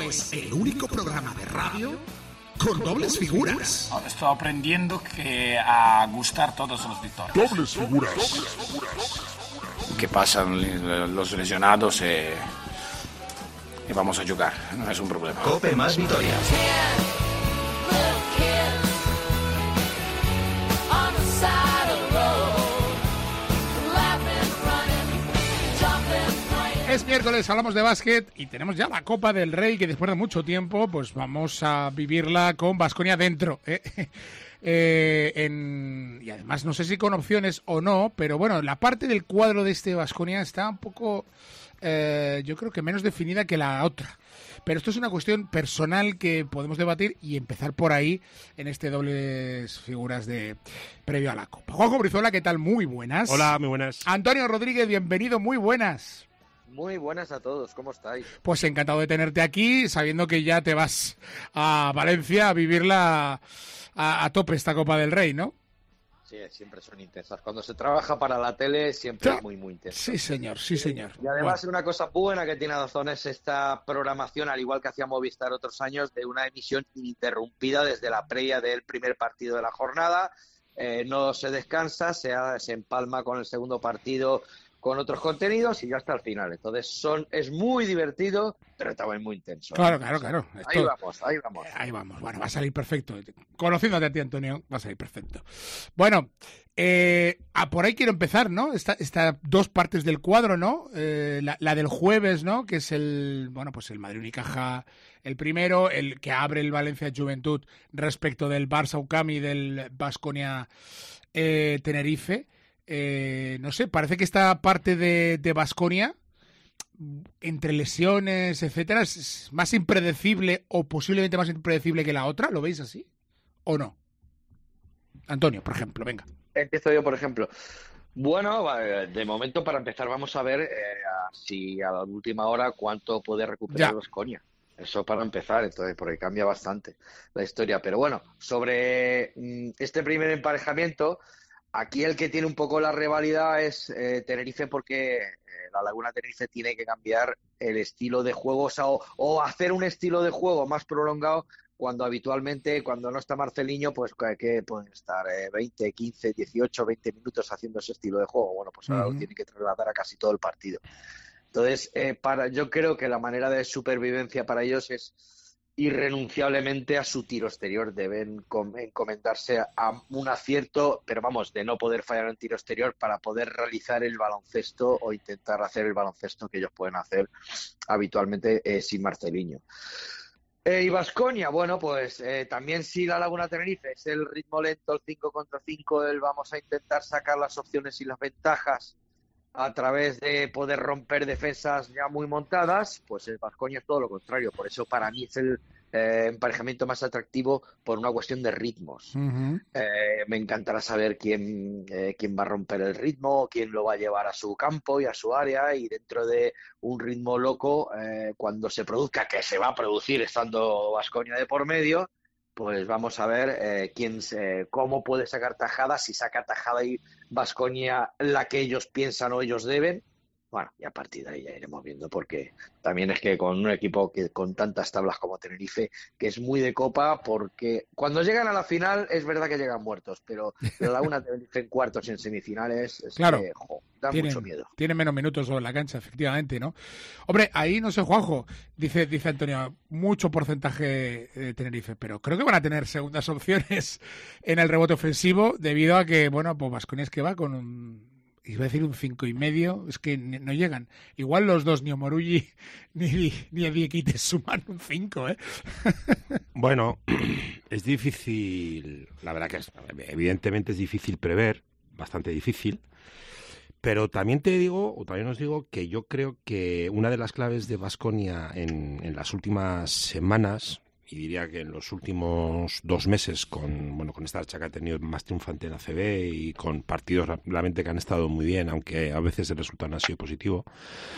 es el único programa de radio con dobles figuras. Estoy aprendiendo que a gustar todos los victorios. Dobles figuras. Que pasan los lesionados y vamos a jugar, no es un problema. Cope más victorias. Es miércoles, hablamos de básquet y tenemos ya la Copa del Rey, que después de mucho tiempo pues vamos a vivirla con Baskonia dentro. Y además no sé si con opciones o no, pero bueno, la parte del cuadro de este Baskonia está un poco, yo creo que menos definida que la otra. Pero esto es una cuestión personal que podemos debatir y empezar por ahí en este dobles figuras de previo a la Copa. Juanjo Brizuela, ¿qué tal? Muy buenas. Hola, muy buenas. Antonio Rodríguez, bienvenido, muy buenas. Muy buenas a todos, ¿cómo estáis? Pues encantado de tenerte aquí, sabiendo que ya te vas a Valencia a vivirla a tope esta Copa del Rey, ¿no? Sí, siempre son intensas. Cuando se trabaja para la tele siempre es muy, muy intenso. Sí, señor, sí, señor. Y además una cosa buena que tiene Dazón es esta programación, al igual que hacía Movistar otros años, de una emisión ininterrumpida desde la previa del primer partido de la jornada. No se descansa, se empalma con el segundo partido, con otros contenidos y ya hasta el final. Entonces es muy divertido, pero también muy intenso. Claro. Esto... Ahí vamos. Bueno, va a salir perfecto. Conociéndote a ti, Antonio, va a salir perfecto. Bueno, por ahí quiero empezar, ¿no? Esta dos partes del cuadro, ¿no? La del jueves, ¿no? Que es el Madrid Unicaja, el primero, el que abre el Valencia Juventud respecto del Barça UCAM y del Baskonia Tenerife. No sé, parece que esta parte de Baskonia, entre lesiones, etcétera, es más impredecible o posiblemente más impredecible que la otra. ¿Lo veis así? ¿O no? Antonio, por ejemplo, venga. Empiezo yo, por ejemplo. Bueno, de momento, para empezar, vamos a ver si a la última hora cuánto puede recuperar Baskonia. Eso para empezar, entonces, porque cambia bastante la historia. Pero bueno, sobre este primer emparejamiento, aquí el que tiene un poco la rivalidad es Tenerife, porque la Laguna Tenerife tiene que cambiar el estilo de juego, o hacer un estilo de juego más prolongado, cuando habitualmente, cuando no está Marceliño, pues que pueden estar 20, 15, 18, 20 minutos haciendo ese estilo de juego. Bueno, pues ahora lo tiene que trasladar a casi todo el partido. Entonces, yo creo que la manera de supervivencia para ellos es irrenunciablemente a su tiro exterior. Deben encomendarse a un acierto, pero vamos, de no poder fallar en tiro exterior para poder realizar el baloncesto o intentar hacer el baloncesto que ellos pueden hacer habitualmente sin Marceliño. Y Baskonia, bueno, pues también si la Laguna Tenerife es el ritmo lento, el 5 contra 5, vamos a intentar sacar las opciones y las ventajas a través de poder romper defensas ya muy montadas, pues el Baskonia es todo lo contrario. Por eso para mí es el emparejamiento más atractivo por una cuestión de ritmos. Me encantará saber quién va a romper el ritmo, quién lo va a llevar a su campo y a su área, y dentro de un ritmo loco, cuando se produzca, que se va a producir estando Baskonia de por medio, pues vamos a ver cómo puede sacar tajada, si saca tajada y Baskonia la que ellos piensan o ellos deben. Bueno, y a partir de ahí ya iremos viendo, porque también es que con un equipo que con tantas tablas como Tenerife, que es muy de copa, porque cuando llegan a la final es verdad que llegan muertos, pero la Laguna Tenerife en cuartos y en semifinales claro, da mucho miedo. Tienen menos minutos sobre la cancha, efectivamente, ¿no? Hombre, ahí no sé, Juanjo, dice Antonio, mucho porcentaje de Tenerife, pero creo que van a tener segundas opciones en el rebote ofensivo, debido a que, bueno, pues Baskonia es que va con iba a decir un 5,5, es que no llegan. Igual los dos, ni Omorulli ni Diekite suman un 5, ¿eh? Bueno, es difícil, la verdad que evidentemente es difícil prever, bastante difícil, pero también os digo que yo creo que una de las claves de Baskonia en las últimas semanas, y diría que en los últimos 2 meses, con esta racha que ha tenido más triunfante en ACB y con partidos realmente que han estado muy bien, aunque a veces el resultado no ha sido positivo,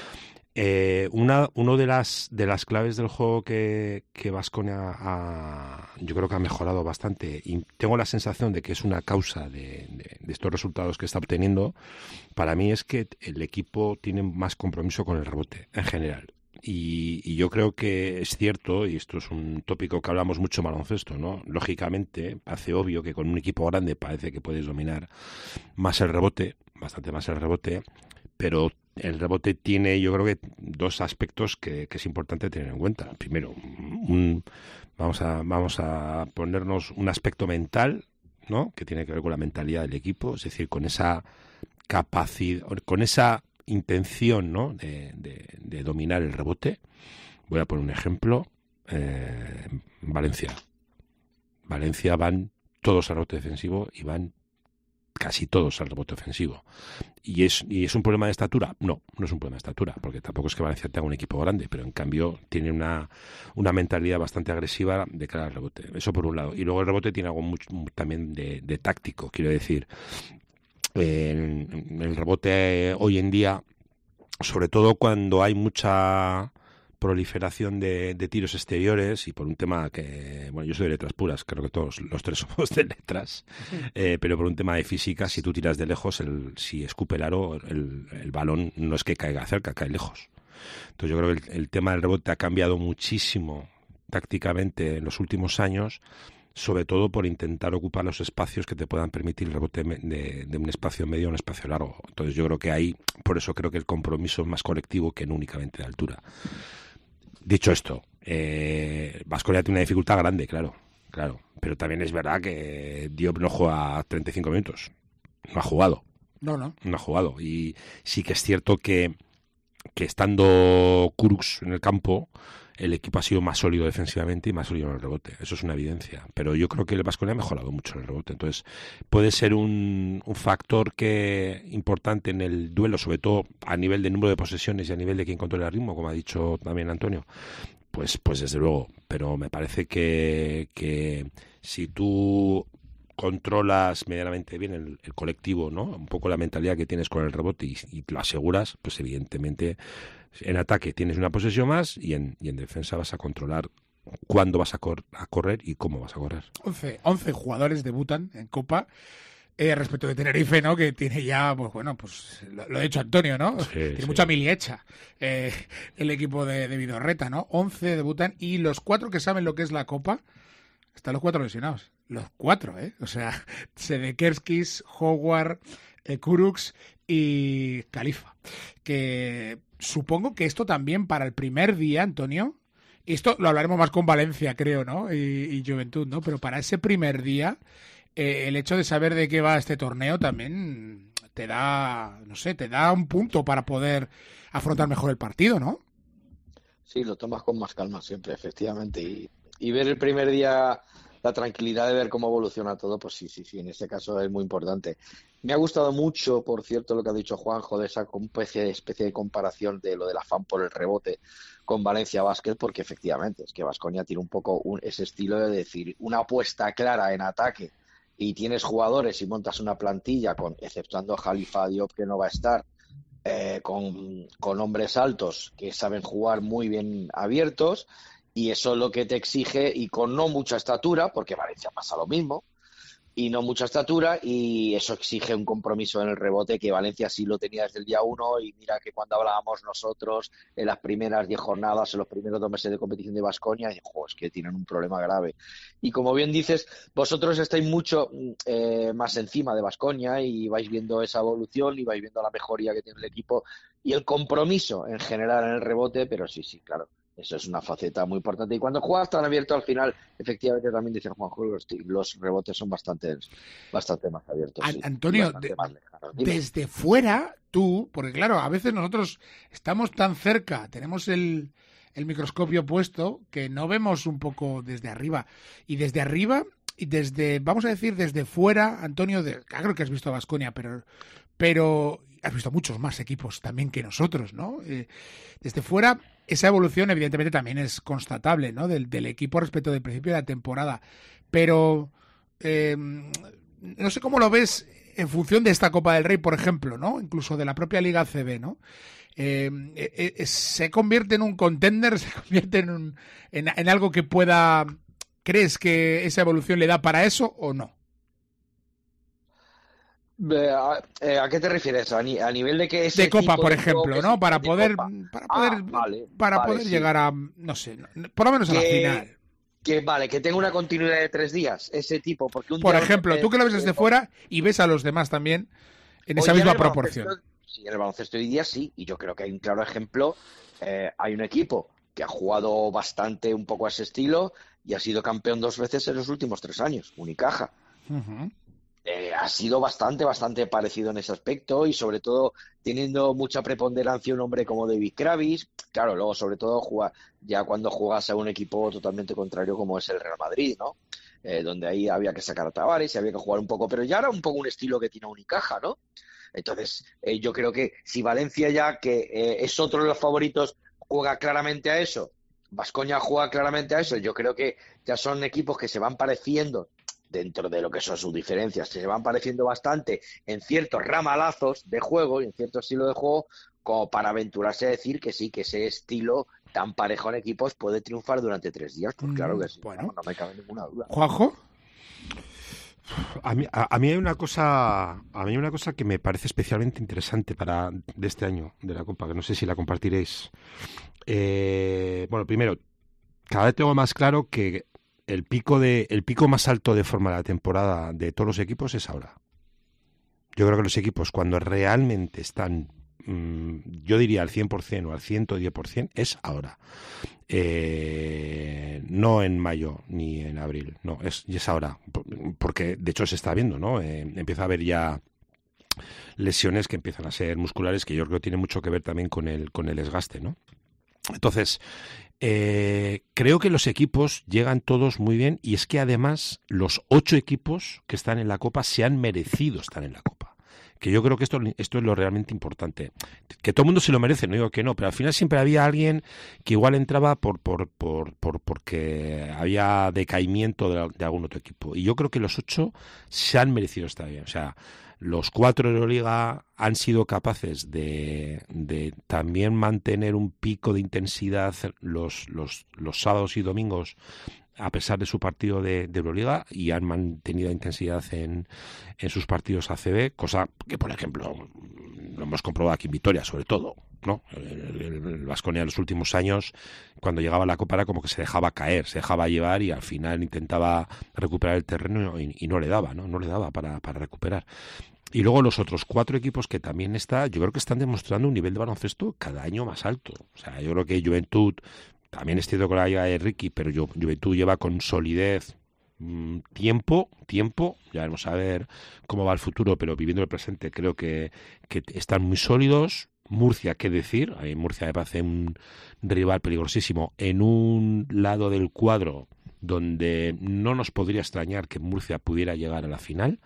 uno de las claves del juego que Baskonia yo creo que ha mejorado bastante, y tengo la sensación de que es una causa de estos resultados que está obteniendo, para mí es que el equipo tiene más compromiso con el rebote en general. Y yo creo que es cierto, y esto es un tópico que hablamos mucho en baloncesto, ¿no? Lógicamente, hace obvio que con un equipo grande parece que puedes dominar más el rebote, bastante más el rebote, pero el rebote tiene, yo creo que dos aspectos que es importante tener en cuenta. Primero, vamos a ponernos un aspecto mental, ¿no? Que tiene que ver con la mentalidad del equipo, es decir, con esa capacidad, con esa intención, ¿no? de dominar el rebote. Voy a poner un ejemplo. Valencia van todos al rebote defensivo y van casi todos al rebote ofensivo. ¿Y es un problema de estatura? No es un problema de estatura, porque tampoco es que Valencia tenga un equipo grande, pero en cambio tiene una mentalidad bastante agresiva de cara al rebote. Eso por un lado. Y luego el rebote tiene algo también de táctico, quiero decir. El rebote hoy en día, sobre todo cuando hay mucha proliferación de tiros exteriores, y por un tema que, bueno, yo soy de letras puras, creo que todos los tres somos de letras, pero por un tema de física, si tú tiras de lejos, si escupe el aro, el balón no es que caiga cerca, cae lejos. Entonces yo creo que el tema del rebote ha cambiado muchísimo tácticamente en los últimos años, sobre todo por intentar ocupar los espacios que te puedan permitir el rebote de un espacio medio a un espacio largo. Entonces yo creo que ahí, por eso creo que el compromiso es más colectivo que no únicamente de altura. Dicho esto, Baskonia tiene una dificultad grande, claro, pero también es verdad que Diop no juega 35 minutos, no ha jugado. No ha jugado, y sí que es cierto que estando Kurucs en el campo, el equipo ha sido más sólido defensivamente y más sólido en el rebote. Eso es una evidencia. Pero yo creo que el Baskonia ha mejorado mucho en el rebote. Entonces, puede ser un factor importante en el duelo, sobre todo a nivel de número de posesiones y a nivel de quien controla el ritmo, como ha dicho también Antonio. Pues desde luego. Pero me parece que si tú controlas medianamente bien el colectivo, ¿no? Un poco la mentalidad que tienes con el rebote y lo aseguras, pues evidentemente en ataque tienes una posesión más y en defensa vas a controlar cuándo vas a correr y cómo vas a correr. 11 jugadores debutan en Copa respecto de Tenerife, ¿no? Que tiene ya, pues bueno, pues lo ha dicho Antonio, ¿no? Sí, tiene mucha mili hecha el equipo de Vidorreta, ¿no? 11 debutan y los 4 que saben lo que es la Copa, están los 4 lesionados. Los 4, ¿eh? O sea, Sedekerskis, Howard, Kurucs y Khalifa. Que supongo que esto también para el primer día, Antonio, y esto lo hablaremos más con Valencia, creo, ¿no? Y Juventud, ¿no? Pero para ese primer día, el hecho de saber de qué va este torneo también te da, no sé, te da un punto para poder afrontar mejor el partido, ¿no? Sí, lo tomas con más calma siempre, efectivamente. Y ver el primer día, la tranquilidad de ver cómo evoluciona todo, pues sí, en este caso es muy importante. Me ha gustado mucho, por cierto, lo que ha dicho Juanjo, de esa especie de comparación de lo del afán por el rebote con Valencia Basket, porque efectivamente es que Baskonia tiene un poco ese estilo de decir una apuesta clara en ataque y tienes jugadores y montas una plantilla, exceptuando a Khalifa Diop, que no va a estar, con hombres altos que saben jugar muy bien abiertos, y eso es lo que te exige, y con no mucha estatura, porque Valencia pasa lo mismo, y no mucha estatura, y eso exige un compromiso en el rebote que Valencia sí lo tenía desde el día 1, y mira que cuando hablábamos nosotros en las primeras 10 jornadas, en los primeros 2 meses de competición de Baskonia, es que tienen un problema grave. Y como bien dices, vosotros estáis mucho más encima de Baskonia y vais viendo esa evolución y vais viendo la mejoría que tiene el equipo y el compromiso en general en el rebote, pero sí, claro. Eso es una faceta muy importante. Y cuando juegas tan abierto al final, efectivamente también dice Juanjo, los rebotes son bastante más abiertos. Antonio, más lejanos. Desde fuera, tú, porque claro, a veces nosotros estamos tan cerca, tenemos el microscopio puesto, que no vemos un poco desde arriba. Y desde arriba, y vamos a decir, desde fuera, Antonio, claro que has visto a Baskonia, pero has visto muchos más equipos también que nosotros, ¿no? Desde fuera, esa evolución evidentemente también es constatable, ¿no? Del equipo respecto del principio de la temporada. Pero no sé cómo lo ves en función de esta Copa del Rey, por ejemplo, ¿no? Incluso de la propia Liga ACB, ¿no? ¿Se convierte en un contender? ¿Se convierte en algo que pueda... ¿Crees que esa evolución le da para eso o no? ¿A qué te refieres? ¿A nivel de que ese de Copa, tipo por de juego ejemplo, que ¿no? es Para de poder, Copa? para Vale, poder sí. llegar a, no sé, por lo menos a la final. Que tenga una continuidad de 3 días, ese tipo, porque un Por día ejemplo, tú que lo ves desde fuera y ves a los demás también en esa misma proporción. Sí, en el baloncesto hoy día sí, y yo creo que hay un claro ejemplo. Hay un equipo que ha jugado bastante un poco a ese estilo y ha sido campeón 2 veces en los últimos 3 años, Unicaja. Uh-huh. Ha sido bastante parecido en ese aspecto y sobre todo teniendo mucha preponderancia un hombre como David Kravis. Claro, luego sobre todo ya cuando juegas a un equipo totalmente contrario como es el Real Madrid, ¿no? Donde ahí había que sacar a Tavares y había que jugar un poco, pero ya era un poco un estilo que tiene Unicaja, ¿no? Entonces, yo creo que si Valencia ya, que es otro de los favoritos, juega claramente a eso, Baskonia juega claramente a eso, yo creo que ya son equipos que se van pareciendo dentro de lo que son sus diferencias, se van pareciendo bastante en ciertos ramalazos de juego y en cierto estilo de juego, como para aventurarse a decir que sí, que ese estilo tan parejo en equipos puede triunfar durante 3 días. Pues claro que sí, bueno. no me cabe ninguna duda. ¿Juanjo? A mí hay una cosa que me parece especialmente interesante de este año de la Copa, que no sé si la compartiréis. Bueno, primero, cada vez tengo más claro que el pico más alto de forma de la temporada de todos los equipos es ahora. Yo creo que los equipos cuando realmente están, yo diría al 100% o al 110%, es ahora. No en mayo ni en abril, no, es ahora, porque de hecho se está viendo, ¿no? Empieza a haber ya lesiones que empiezan a ser musculares, que yo creo que tiene mucho que ver también con el desgaste, ¿no? Entonces, creo que los equipos llegan todos muy bien y es que además los 8 equipos que están en la Copa se han merecido estar en la Copa. Que yo creo que esto es lo realmente importante. Que todo el mundo se lo merece, no digo que no, pero al final siempre había alguien que igual entraba porque había decaimiento de algún otro equipo. Y yo creo que los 8 se han merecido estar bien. O sea, los 4 de Euroliga han sido capaces de también mantener un pico de intensidad los sábados y domingos a pesar de su partido de Euroliga, y han mantenido intensidad en sus partidos ACB, cosa que, por ejemplo, lo hemos comprobado aquí en Vitoria, sobre todo, ¿no? El Baskonia en los últimos años, cuando llegaba a la Copa, era como que se dejaba caer, se dejaba llevar y al final intentaba recuperar el terreno y no le daba, ¿no? No le daba para recuperar. Y luego los otros 4 equipos que también yo creo que están demostrando un nivel de baloncesto cada año más alto. O sea, yo creo que Juventud, también es cierto con la llegada de Ricky, pero Juventud lleva con solidez tiempo, ya vamos a ver cómo va el futuro, pero viviendo el presente creo que están muy sólidos. Murcia, qué decir, a mí Murcia me parece un rival peligrosísimo en un lado del cuadro donde no nos podría extrañar que Murcia pudiera llegar a la final.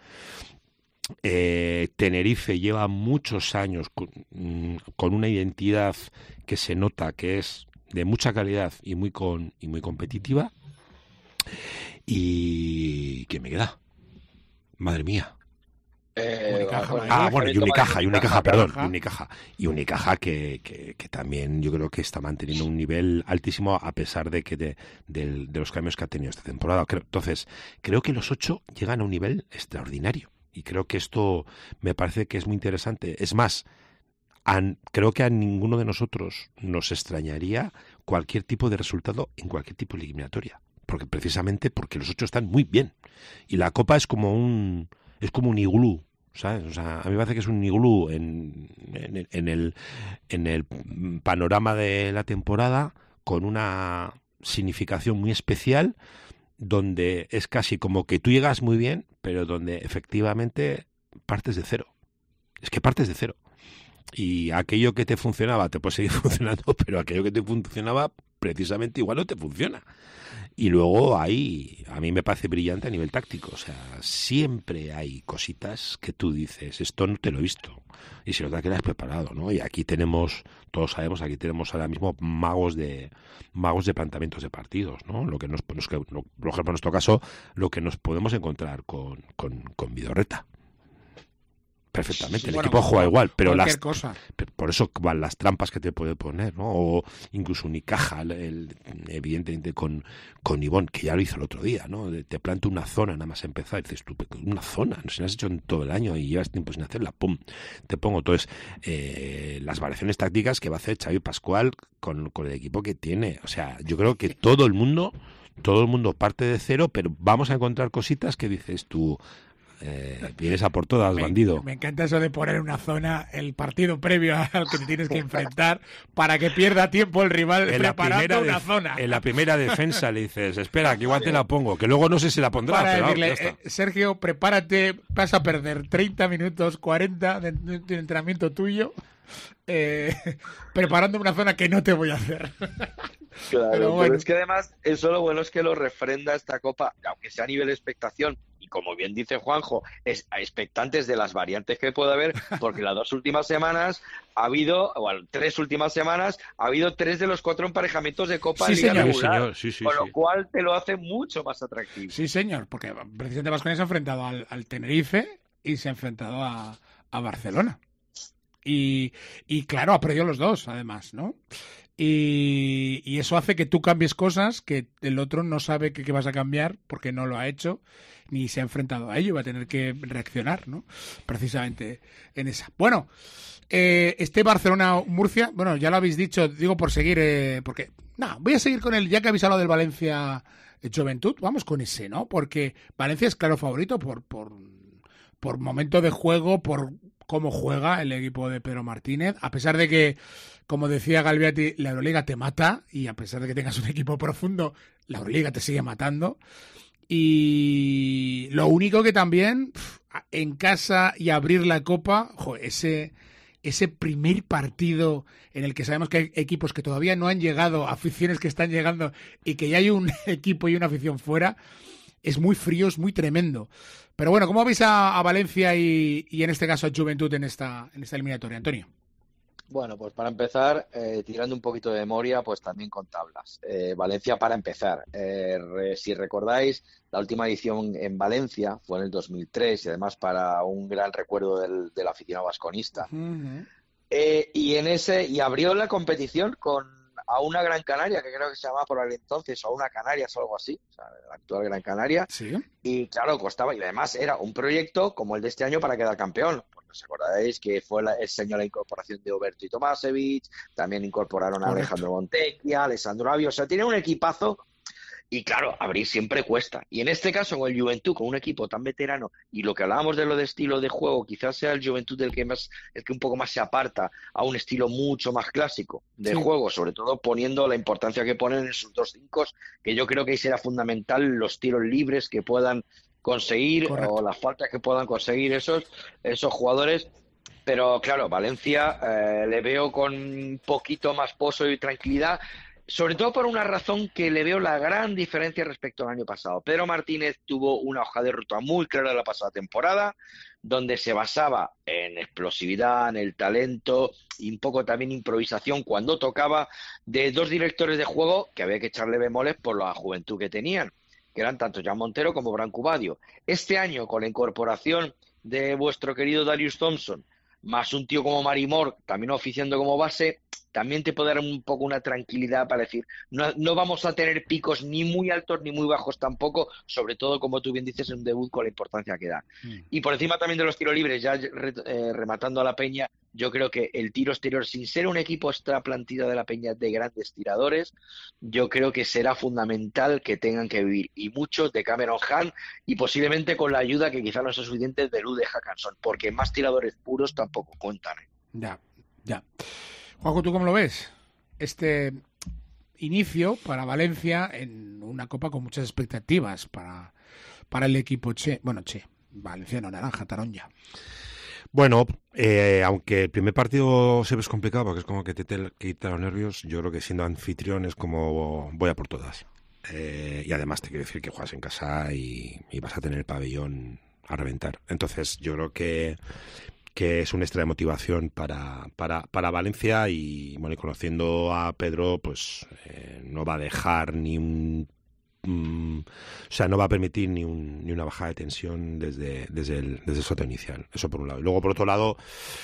Tenerife lleva muchos años con una identidad que se nota que es de mucha calidad y muy competitiva. ¿Y quién me queda? Madre mía. Unicaja que también yo creo que está manteniendo un nivel altísimo a pesar de que de los cambios que ha tenido esta temporada. Entonces, creo que los 8 llegan a un nivel extraordinario y creo que esto me parece que es muy interesante. Es más, creo que a ninguno de nosotros nos extrañaría cualquier tipo de resultado en cualquier tipo de eliminatoria, precisamente porque los 8 están muy bien y la Copa es como un iglú, ¿sabes? O sea, a mí me parece que es un iglú en el panorama de la temporada, con una significación muy especial, donde es casi como que tú llegas muy bien, pero donde efectivamente partes de cero. Es que partes de cero. Y aquello que te funcionaba te puede seguir funcionando, pero aquello que te funcionaba precisamente igual no te funciona. Y luego ahí, a mí me parece brillante a nivel táctico. O sea, siempre hay cositas que tú dices, esto no te lo he visto. Y se nota que lo has preparado, ¿no? Y aquí todos sabemos, aquí tenemos ahora mismo magos de planteamientos de partidos, ¿no? Por ejemplo, en nuestro caso, lo que nos podemos encontrar con Vidorreta. perfectamente. El Bueno, equipo juega igual, pero cualquier cosa. por eso van las trampas que te puede poner, ¿no? O incluso Unicaja, evidentemente con Ivón, que ya lo hizo el otro día, ¿no? Te planto una zona nada más empezar, y dices tú, una zona, no se la has hecho en todo el año y llevas tiempo sin hacerla, pum, te pongo. Entonces, las variaciones tácticas que va a hacer Xavi Pascual con el equipo que tiene, o sea, yo creo que todo el mundo parte de cero, pero vamos a encontrar cositas que dices tú, vienes a por todas, bandido. Me encanta eso de poner en una zona el partido previo al que te tienes que enfrentar para que pierda tiempo el rival preparando una zona. En la primera defensa le dices, espera, que igual te la pongo, que luego no sé si la pondrá. Para pero decirle, Sergio, prepárate, vas a perder 30 minutos, 40 de entrenamiento tuyo, preparando una zona que no te voy a hacer. Claro, pero es que además eso lo bueno es que lo refrenda esta Copa, aunque sea a nivel de expectación, y como bien dice Juanjo, es a expectantes de las variantes que puede haber, porque las 2 últimas semanas ha habido, bueno, 3 últimas semanas, ha habido 3 de los 4 emparejamientos de Copa sí, Liga señor. regular, Sí, con lo cual te lo hace mucho más atractivo. Sí, señor, porque precisamente Baskonia se ha enfrentado al Tenerife y se ha enfrentado a Barcelona. Y claro, ha perdido los dos, además, ¿no? Y eso hace que tú cambies cosas que el otro no sabe que vas a cambiar porque no lo ha hecho ni se ha enfrentado a ello, va a tener que reaccionar, ¿no? Precisamente en esa. Bueno, este Barcelona-Murcia, bueno, ya lo habéis dicho, digo por seguir, porque, voy a seguir con el, ya que habéis hablado del Valencia Juventud, vamos con ese, ¿no? Porque Valencia es claro favorito por momento de juego, por cómo juega el equipo de Pedro Martínez, a pesar de que, como decía Galviati, la Euroliga te mata, y a pesar de que tengas un equipo profundo, la Euroliga te sigue matando. Y lo único que también, en casa y abrir la Copa, ese primer partido en el que sabemos que hay equipos que todavía no han llegado, aficiones que están llegando, y que ya hay un equipo y una afición fuera, es muy frío, es muy tremendo. Pero bueno, ¿cómo veis a Valencia y en este caso a Juventud en esta eliminatoria, Antonio? Bueno, pues para empezar, tirando un poquito de memoria, pues también con tablas. Valencia para empezar. Si recordáis, la última edición en Valencia fue en el 2003 y además para un gran recuerdo del aficionado vasconista. Uh-huh. Y abrió la competición a una Gran Canaria, que creo que se llamaba por aquel entonces, o una Canarias o algo así, o sea, la actual Gran Canaria. ¿Sí? Y claro, costaba, y además era un proyecto como el de este año para quedar campeón. ¿Os acordáis que fue el señor la incorporación de Oberto y Tomasevich? También incorporaron a Alejandro Montecchia, a Alessandro Avio, o sea, tiene un equipazo. Y claro, abrir siempre cuesta. Y en este caso, con el Juventud, con un equipo tan veterano, y lo que hablábamos de lo de estilo de juego, quizás sea el Juventud el que un poco más se aparta a un estilo mucho más clásico de juego, sobre todo poniendo la importancia que ponen en sus 2-5, que yo creo que ahí será fundamental los tiros libres que puedan conseguir. Correcto. O las faltas que puedan conseguir esos jugadores. Pero claro, Valencia le veo con un poquito más pozo y tranquilidad, sobre todo por una razón que le veo la gran diferencia respecto al año pasado. Pedro Martínez tuvo una hoja de ruta muy clara la pasada temporada, donde se basaba en explosividad, en el talento y un poco también improvisación cuando tocaba, de 2 directores de juego que había que echarle bemoles por la juventud que tenían, que eran tanto Jan Montero como Branco Badio. Este año, con la incorporación de vuestro querido Darius Thompson, más un tío como Mari Moore, también oficiando como base, también te puede dar un poco una tranquilidad para decir, no vamos a tener picos ni muy altos ni muy bajos tampoco, sobre todo, como tú bien dices, en un debut con la importancia que da. Y por encima también de los tiros libres, ya rematando a la Peña, yo creo que el tiro exterior, sin ser un equipo extra plantilla de la Peña de grandes tiradores, yo creo que será fundamental que tengan que vivir, y muchos de Cameron Hunt, y posiblemente con la ayuda que quizá no sea suficiente de Lude Hackanson, porque más tiradores puros tampoco cuentan. Ya. Juanjo, ¿tú cómo lo ves? Este inicio para Valencia en una Copa con muchas expectativas para el equipo valenciano, naranja, taronja. Bueno, aunque el primer partido se ve complicado, porque es como que te quita los nervios, yo creo que siendo anfitrión es como voy a por todas. Y además te quiero decir que juegas en casa y vas a tener el pabellón a reventar. Entonces yo creo que es un extra de motivación para Valencia, y bueno, y conociendo a Pedro, pues no va a dejar ni un o sea, no va a permitir ni una bajada de tensión desde el sorteo inicial. Eso por un lado. Y luego, por otro lado,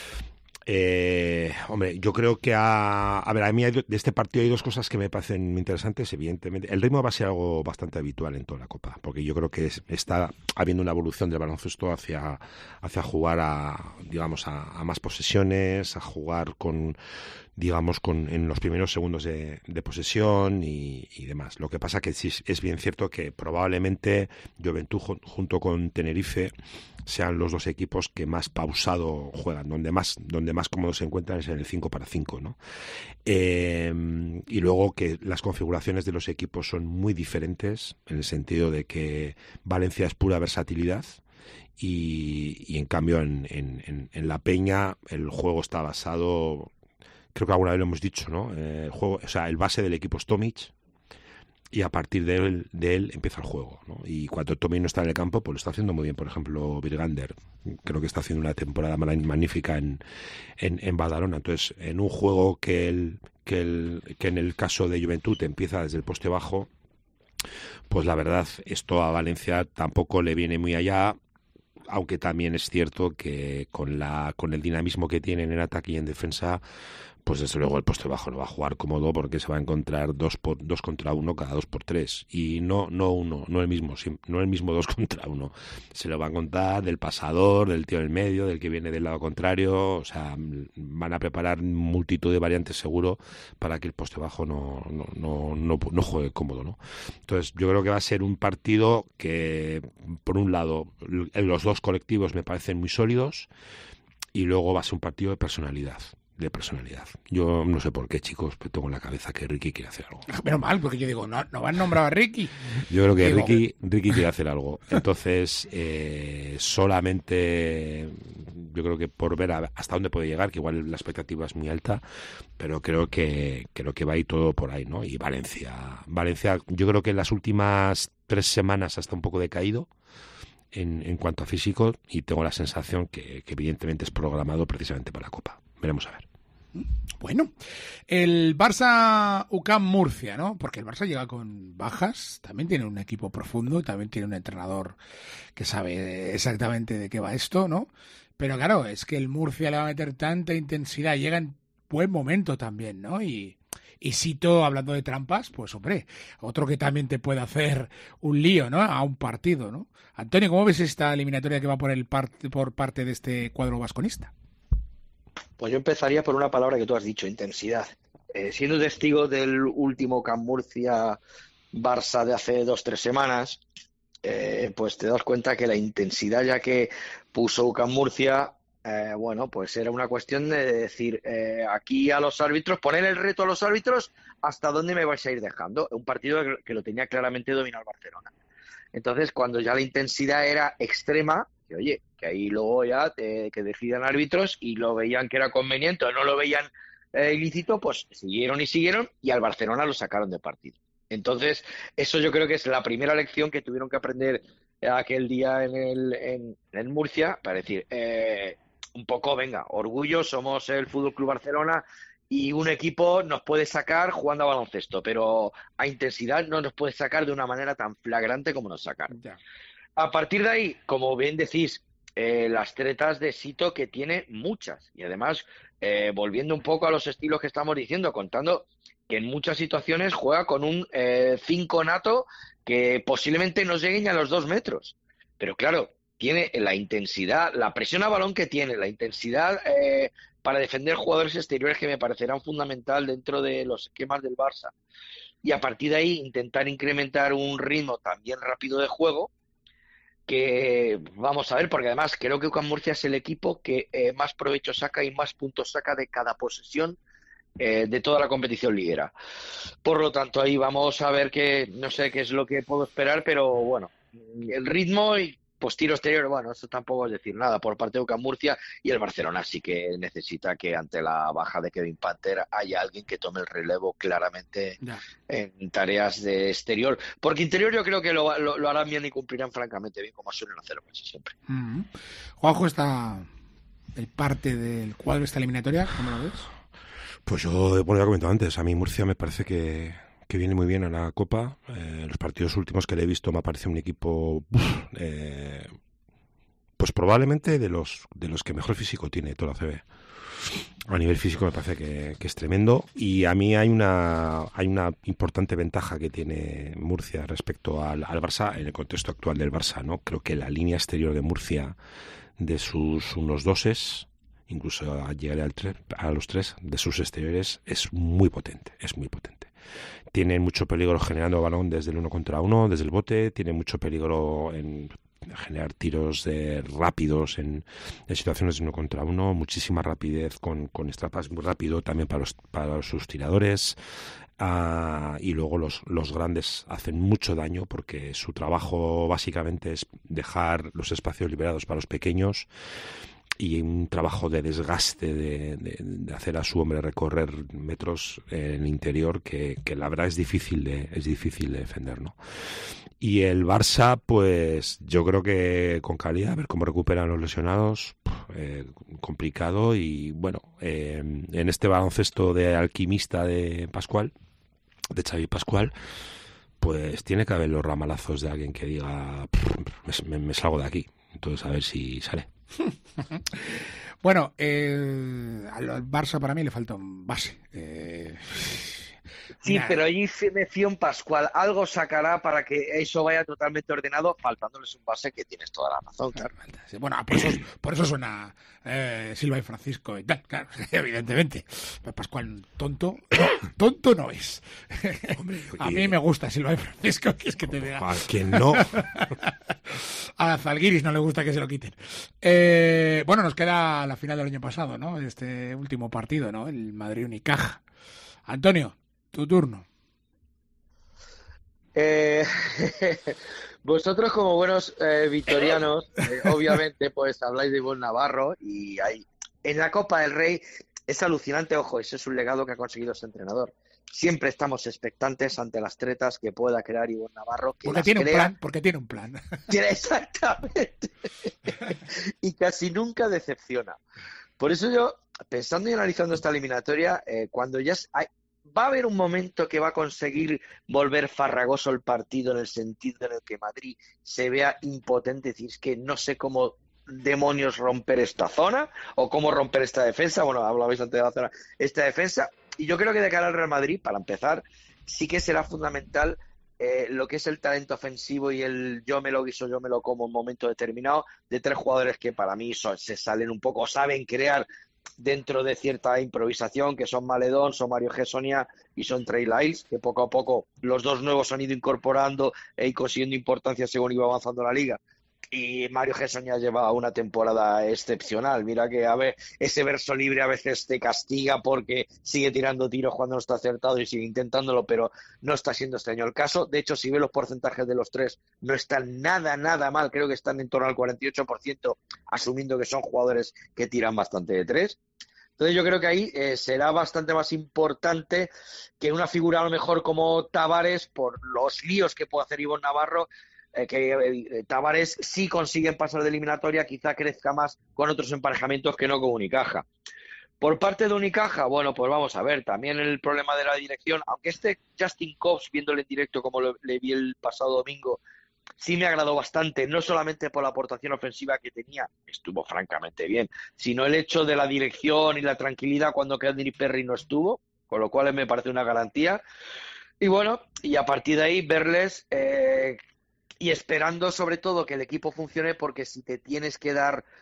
hombre, yo creo que a mí de este partido hay dos cosas que me parecen muy interesantes. Evidentemente, el ritmo va a ser algo bastante habitual en toda la Copa, porque yo creo que está habiendo una evolución del baloncesto hacia jugar a más posesiones, a jugar en los primeros segundos de posesión y demás. Lo que pasa que sí es bien cierto que probablemente Juventud junto con Tenerife sean los dos equipos que más pausado juegan, donde más cómodos se encuentran es en el 5-5, ¿no? Y luego que las configuraciones de los equipos son muy diferentes, en el sentido de que Valencia es pura versatilidad, y en cambio en La Peña el juego está basado, creo que alguna vez lo hemos dicho, ¿no? El base del equipo es Tomic, y a partir de él empieza el juego, ¿no? Y cuando Tomic no está en el campo, pues lo está haciendo muy bien. Por ejemplo, Virgander, creo que está haciendo una temporada magnífica en Badalona. Entonces, en un juego que en el caso de Juventud empieza desde el poste bajo, pues la verdad, esto a Valencia tampoco le viene muy allá, aunque también es cierto que con el dinamismo que tienen en ataque y en defensa, pues desde luego el poste bajo no va a jugar cómodo, porque se va a encontrar 2 contra 1 cada 2x3, y no el mismo 2 contra 1. Se lo van a contar del pasador, del tío del medio, del que viene del lado contrario. O sea, van a preparar multitud de variantes seguro para que el poste bajo no juegue cómodo, ¿no? Entonces yo creo que va a ser un partido que, por un lado, los dos colectivos me parecen muy sólidos, y luego va a ser un partido de personalidad. Yo no sé por qué, chicos, pero tengo en la cabeza que Ricky quiere hacer algo. Pero mal, porque yo digo, no van a nombrar a Ricky. Yo creo que Ricky quiere hacer algo. Entonces, solamente yo creo que por ver hasta dónde puede llegar, que igual la expectativa es muy alta, pero creo que va a ir todo por ahí, ¿no? Y Valencia, yo creo que en las últimas 3 semanas está un poco decaído en cuanto a físico, y tengo la sensación que evidentemente es programado precisamente para la Copa. Veremos a ver. Bueno, el Barça UCAM Murcia, ¿no? Porque el Barça llega con bajas, también tiene un equipo profundo, también tiene un entrenador que sabe exactamente de qué va esto, ¿no? Pero claro, es que el Murcia le va a meter tanta intensidad, llega en buen momento también, ¿no? Y Sito, hablando de trampas, pues hombre, otro que también te puede hacer un lío, ¿no? A un partido, ¿no? Antonio, ¿cómo ves esta eliminatoria que va por parte de este cuadro vasconista? Pues yo empezaría por una palabra que tú has dicho, intensidad. Siendo testigo del último Camp Murcia-Barça de hace 2-3 semanas, pues te das cuenta que la intensidad ya que puso UCAM Murcia, pues era una cuestión de decir, aquí a los árbitros, poner el reto a los árbitros, ¿hasta dónde me vais a ir dejando? Un partido que lo tenía claramente dominado el Barcelona. Entonces, cuando ya la intensidad era extrema, que oye, que ahí luego ya que decidan árbitros, y lo veían que era conveniente o no lo veían ilícito, pues siguieron y al Barcelona lo sacaron de partido. Entonces, eso yo creo que es la primera lección que tuvieron que aprender aquel día en Murcia, para decir, un poco, venga, orgullo, somos el Fútbol Club Barcelona y un equipo nos puede sacar jugando a baloncesto, pero a intensidad no nos puede sacar de una manera tan flagrante como nos sacaron. Ya. A partir de ahí, como bien decís, las tretas de Sito, que tiene muchas, y además volviendo un poco a los estilos que estamos diciendo, contando que en muchas situaciones juega con un 5 nato que posiblemente no lleguen a los 2 metros, pero claro, tiene la intensidad, la presión a balón que tiene, la intensidad para defender jugadores exteriores, que me parecerán fundamental dentro de los esquemas del Barça, y a partir de ahí intentar incrementar un ritmo también rápido de juego, que vamos a ver, porque además creo que UCAM Murcia es el equipo que más provecho saca y más puntos saca de cada posesión de toda la competición liguera. Por lo tanto, ahí vamos a ver que no sé qué es lo que puedo esperar, pero bueno, el ritmo y pues tiro exterior, bueno, eso tampoco es decir nada por parte de UCAM Murcia, y el Barcelona sí que necesita que ante la baja de Kevin Panther haya alguien que tome el relevo claramente en tareas de exterior, porque interior yo creo que lo harán bien y cumplirán francamente bien, como suelen hacerlo casi siempre. Juanjo, está el parte del cuadro de esta eliminatoria, ¿cómo lo ves? Pues yo, bueno, ya he comentado antes, a mí Murcia me parece que que viene muy bien a la Copa. Los partidos últimos que le he visto me parece un equipo pues probablemente de los que mejor físico tiene toda la CB. A nivel físico me parece que es tremendo, y a mí hay una importante ventaja que tiene Murcia respecto al Barça en el contexto actual del Barça, ¿no? Creo que la línea exterior de Murcia, de sus unos doses, incluso a llegar a los 3 de sus exteriores, es muy potente. Tienen mucho peligro generando balón desde el 1 contra 1, desde el bote, tienen mucho peligro en generar tiros rápidos en situaciones de 1 contra 1, muchísima rapidez con estrapas muy rápido también para sus tiradores. Y luego los grandes hacen mucho daño porque su trabajo básicamente es dejar los espacios liberados para los pequeños, y un trabajo de desgaste de hacer a su hombre recorrer metros en el interior que la verdad es difícil de defender, ¿no? Y el Barça, pues yo creo que con calidad, a ver cómo recuperan los lesionados, complicado. Y bueno, en este baloncesto de alquimista de Xavi Pascual, pues tiene que haber los ramalazos de alguien que diga me salgo de aquí. Entonces a ver si sale. Bueno, al Barça para mí le falta un base. Sí, pero allí me fío en Pascual. Algo sacará para que eso vaya totalmente ordenado, faltándoles un base, que tienes toda la razón, claro. Sí, bueno, por eso suena Silva y Francisco y tal, claro, evidentemente. Pero Pascual tonto no es. Hombre, a mí me gusta Silva y Francisco, que es que te diga. ¿A quién no? A Zalgiris no le gusta que se lo quiten. Bueno, nos queda la final del año pasado, ¿no? Este último partido, ¿no? El Madrid-Unicaja. Antonio, tu turno. Vosotros, como buenos vitorianos, obviamente, pues habláis de Ivonne Navarro, y en la Copa del Rey es alucinante. Ojo, ese es un legado que ha conseguido ese entrenador. Siempre estamos expectantes ante las tretas que pueda crear Ivonne Navarro. Porque tiene un plan. Exactamente. Y casi nunca decepciona. Por eso yo, pensando y analizando esta eliminatoria, cuando ya va a haber un momento que va a conseguir volver farragoso el partido, en el sentido en el que Madrid se vea impotente, es decir, es que no sé cómo demonios romper esta zona o cómo romper esta defensa. Bueno, hablabais antes de la zona, esta defensa. Y yo creo que de cara al Real Madrid, para empezar, sí que será fundamental lo que es el talento ofensivo y el yo me lo guiso, yo me lo como en un momento determinado, de 3 jugadores que para mí se salen un poco, saben crear dentro de cierta improvisación, que son Maledón, son Mario Gessonia y son Trey Lyles, que poco a poco los dos nuevos han ido incorporando y consiguiendo importancia según iba avanzando la liga. Y Mario Gessonia lleva una temporada excepcional. Mira que, a ver, ese verso libre a veces te castiga porque sigue tirando tiros cuando no está acertado y sigue intentándolo, pero no está siendo este año el caso. De hecho, si ves los porcentajes de los 3, no están nada mal. Creo que están en torno al 48%, asumiendo que son jugadores que tiran bastante de 3. Entonces yo creo que ahí será bastante más importante que una figura a lo mejor como Tavares, por los líos que puede hacer Ivonne Navarro, que Tavares, si consiguen pasar de eliminatoria, quizá crezca más con otros emparejamientos que no con Unicaja. Por parte de Unicaja, bueno, pues vamos a ver, también el problema de la dirección, aunque Justin Cobbs, viéndole en directo como le vi el pasado domingo, sí me agradó bastante, no solamente por la aportación ofensiva que tenía, estuvo francamente bien, sino el hecho de la dirección y la tranquilidad cuando Kendrick Perry no estuvo, con lo cual me parece una garantía. Y bueno, y a partir de ahí verles y esperando sobre todo que el equipo funcione, porque si te tienes que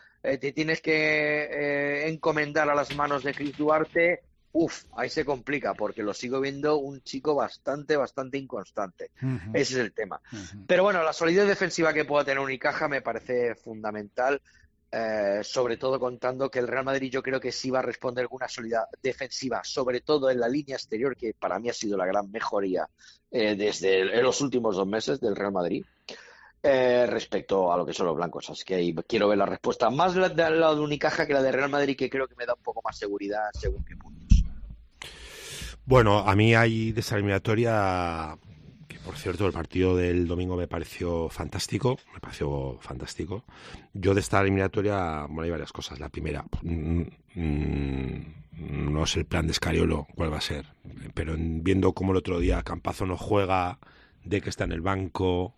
encomendar a las manos de Chris Duarte, ahí se complica, porque lo sigo viendo un chico bastante inconstante. Uh-huh. Ese es el tema. Uh-huh. Pero bueno, la solidez defensiva que pueda tener Unicaja me parece fundamental, sobre todo contando que el Real Madrid yo creo que sí va a responder con una solidez defensiva, sobre todo en la línea exterior, que para mí ha sido la gran mejoría desde los últimos 2 meses del Real Madrid. Respecto a lo que son los blancos, así que ahí quiero ver la respuesta más la de Unicaja que la de Real Madrid, que creo que me da un poco más seguridad según qué puntos. Bueno, a mí hay de esa eliminatoria, que por cierto el partido del domingo me pareció fantástico. Yo de esta eliminatoria, bueno, hay varias cosas. La primera, no es el plan de Scariolo cuál va a ser. pero viendo cómo el otro día Campazo no juega, de que está en el banco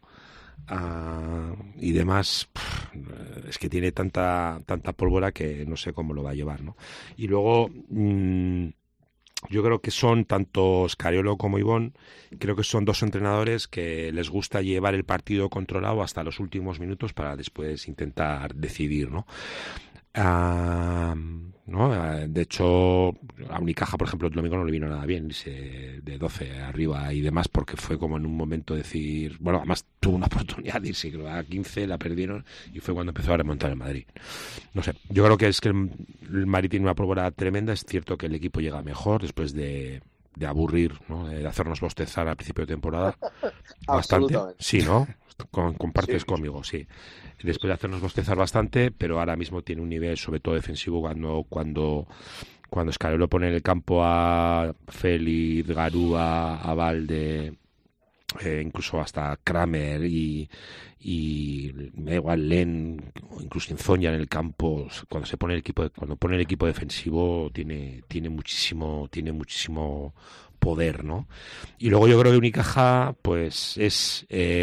y demás, es que tiene tanta pólvora que no sé cómo lo va a llevar, ¿no? Y luego yo creo que son tanto Scariolo como Ivón, creo que son dos entrenadores que les gusta llevar el partido controlado hasta los últimos minutos para después intentar decidir, ¿no? ¿No? De hecho, a Unicaja, por ejemplo, el domingo no le vino nada bien irse de 12 arriba y demás, porque fue como en un momento decir, bueno, además tuvo una oportunidad de irse a 15, la perdieron y fue cuando empezó a remontar el Madrid. No sé, yo creo que es que el Madrid tiene una pólvora tremenda. Es cierto que el equipo llega mejor después de aburrir, ¿no? De hacernos bostezar al principio de temporada bastante. Sí, ¿no? Compartes conmigo, sí. Después de hacernos bostezar bastante, pero ahora mismo tiene un nivel, sobre todo defensivo, cuando Scariolo pone en el campo a Félix, Garúa, a Valde, incluso hasta Kramer y me da igual Len, o incluso Inzoña en el campo. Cuando pone el equipo defensivo tiene muchísimo poder, ¿no? Y luego yo creo que Unicaja pues es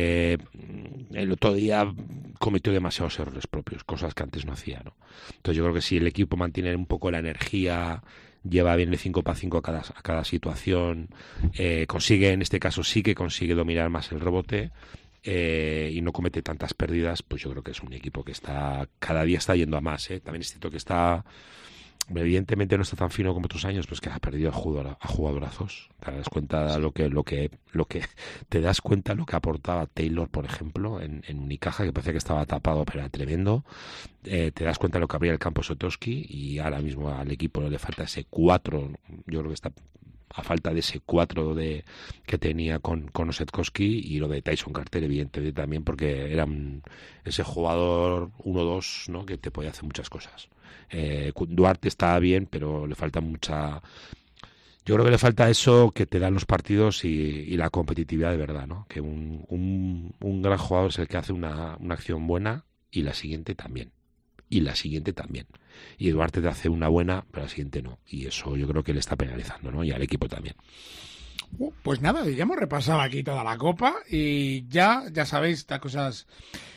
el otro día cometió demasiados errores propios, cosas que antes no hacía, ¿no? Entonces yo creo que si el equipo mantiene un poco la energía, lleva bien el 5x5 a cada situación, consigue, en este caso sí que consigue dominar más el rebote y no comete tantas pérdidas, pues yo creo que es un equipo que cada día está yendo a más, ¿eh? También es cierto que evidentemente no está tan fino como otros años, pues que ha perdido a jugadorazos. Te das cuenta lo que te das cuenta lo que aportaba Taylor, por ejemplo, en Unicaja, que parecía que estaba tapado, pero era tremendo. Te das cuenta de lo que abría el campo Sotowski, y ahora mismo al equipo le falta ese 4. Yo creo que está a falta de ese 4 que tenía con Osetkowski, y lo de Tyson Carter evidentemente también, porque era ese jugador 1-2, ¿no? Que te podía hacer muchas cosas. Duarte está bien, pero le falta mucha... Yo creo que le falta eso que te dan los partidos y la competitividad de verdad, ¿no? Que un gran jugador es el que hace una acción buena y la siguiente también. Y la siguiente también. Y Duarte te hace una buena, pero la siguiente no. Y eso yo creo que le está penalizando, ¿no? Y al equipo también. Pues nada, ya hemos repasado aquí toda la copa y ya sabéis estas cosas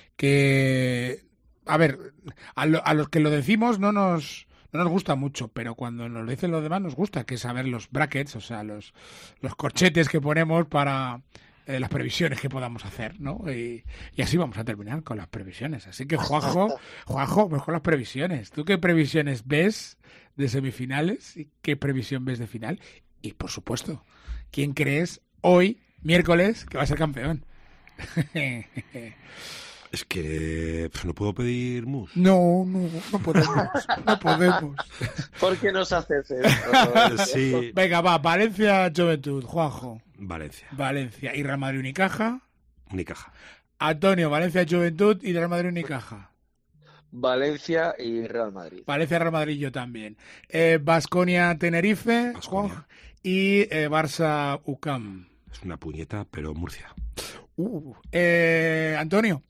que... A ver, a los que lo decimos no nos gusta mucho, pero cuando nos lo dicen los demás nos gusta, que es saber los brackets, o sea, los corchetes que ponemos para las previsiones que podamos hacer, ¿no? Y así vamos a terminar con las previsiones. Así que, Juanjo, mejor las previsiones. ¿Tú qué previsiones ves de semifinales y qué previsión ves de final? Y, por supuesto, ¿quién crees hoy, miércoles, que va a ser campeón? Es que no puedo pedir mus. No podemos. No podemos. ¿Por qué nos haces esto? Sí. Venga, va, Valencia, Juventud, Juanjo. Valencia. ¿Y Real Madrid, Unicaja? Unicaja. Antonio, Valencia, Juventud y Real Madrid, Unicaja. Valencia y Real Madrid. Valencia, Real Madrid, yo también. Baskonia, Tenerife, Juan, y Barça, UCAM. Es una puñeta, pero Murcia. Antonio.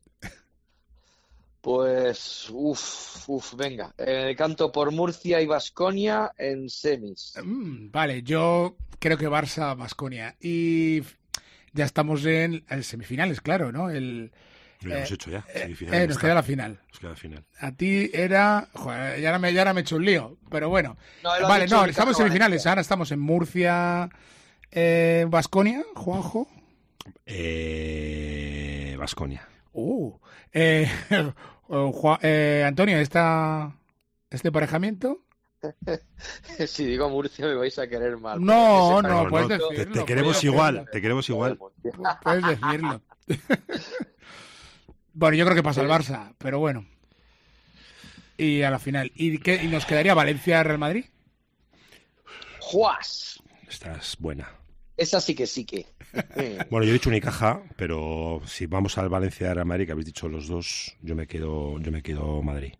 Pues, venga. Canto por Murcia y Baskonia en semis. Vale, yo creo que Barça, Baskonia. Y ya estamos en semifinales, claro, ¿no? Lo hemos hecho ya. Semifinales. Nos queda la final. A ti era... Joder, ya ahora me he hecho un lío, pero bueno. Vale, estamos en semifinales. Ahora estamos en Murcia, Baskonia, Juanjo. Baskonia. Antonio, ¿este emparejamiento? Si digo Murcia me vais a querer mal. No, puedes decirlo. Te queremos igual. Puedes decirlo. Bueno, yo creo que pasa el Barça, pero bueno. Y a la final. ¿Y nos quedaría Valencia-Real Madrid? ¡Juas! Estás buena. Esa sí que. Bueno, yo he dicho Unicaja, pero si vamos al Valencia-Real Madrid, que habéis dicho los dos, yo me quedo Madrid.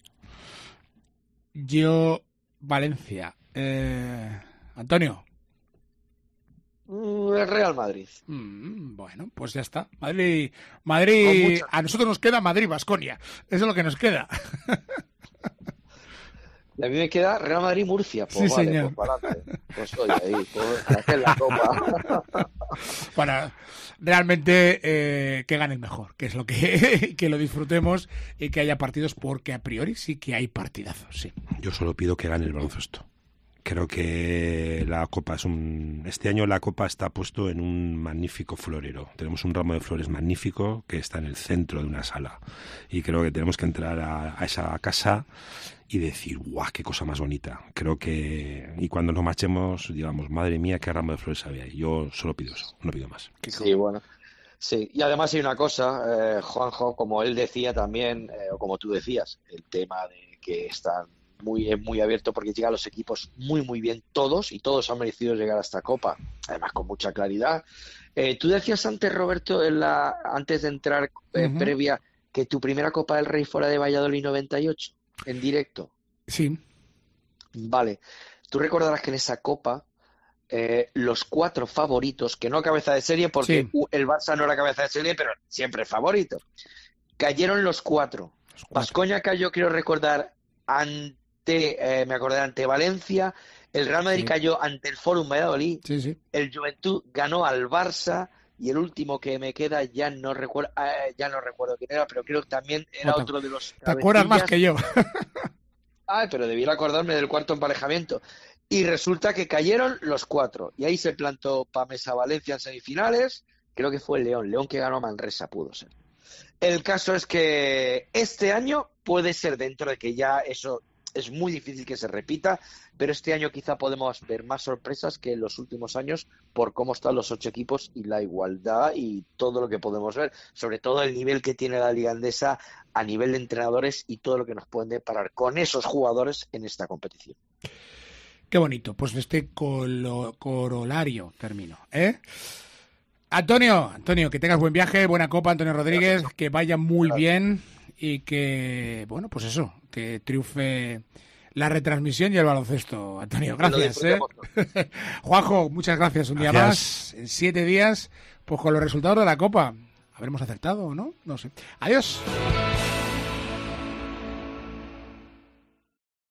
Yo, Valencia. Antonio. El Real Madrid. Bueno, pues ya está. Madrid. A nosotros nos queda Madrid-Baskonia. Eso es lo que nos queda. Y a mí me queda Real Madrid-Murcia. Pues sí, vale, señor. pues para adelante. Pues estoy ahí, pues a hacer la copa. Para realmente que gane el mejor, que es lo que lo disfrutemos y que haya partidos, porque a priori sí que hay partidazos, sí. Yo solo pido que gane el baloncesto. Creo que la Copa este año la Copa está puesto en un magnífico florero. Tenemos un ramo de flores magnífico que está en el centro de una sala. Y creo que tenemos que entrar a esa casa y decir, ¡guau, qué cosa más bonita! Creo que... Y cuando nos marchemos, digamos, madre mía, qué ramo de flores había ahí. Yo solo pido eso, no pido más. Sí, bueno. Sí, y además hay una cosa, Juanjo, como él decía también, o como tú decías, el tema de que están muy abierto porque llegan los equipos muy bien todos y todos han merecido llegar a esta Copa, además con mucha claridad. Tú decías antes, Roberto, antes de entrar previa, que tu primera Copa del Rey fuera de Valladolid 98, en directo. Sí. Vale. Tú recordarás que en esa Copa los 4 favoritos, que no cabeza de serie porque sí, el Barça no era cabeza de serie, pero siempre favorito, cayeron los 4. Baskonia cayó, quiero recordar, me acordé, ante Valencia. El Real Madrid cayó ante el Fórum Valladolid. Sí. El Juventud ganó al Barça. Y el último que me queda ya no recuerdo quién era, pero creo que también era otro de los... ¿Te acuerdas más que yo? Pero debiera acordarme del cuarto emparejamiento. Y resulta que cayeron los 4. Y ahí se plantó Pamesa Valencia en semifinales. Creo que fue el León que ganó a Manresa, pudo ser. El caso es que este año puede ser, dentro de que ya eso es muy difícil que se repita, pero este año quizá podemos ver más sorpresas que en los últimos años por cómo están los 8 equipos y la igualdad y todo lo que podemos ver, sobre todo el nivel que tiene la Liga Endesa a nivel de entrenadores y todo lo que nos pueden deparar con esos jugadores en esta competición. Qué bonito, pues este corolario termino, Antonio, que tengas buen viaje, buena Copa, Antonio Rodríguez, que vaya muy bien y que, bueno, pues eso, que triunfe la retransmisión y el baloncesto, Antonio. Gracias, Juanjo, muchas gracias. Un día más, en 7 días, pues con los resultados de la Copa. ¿Habremos acertado o no? No sé. Adiós.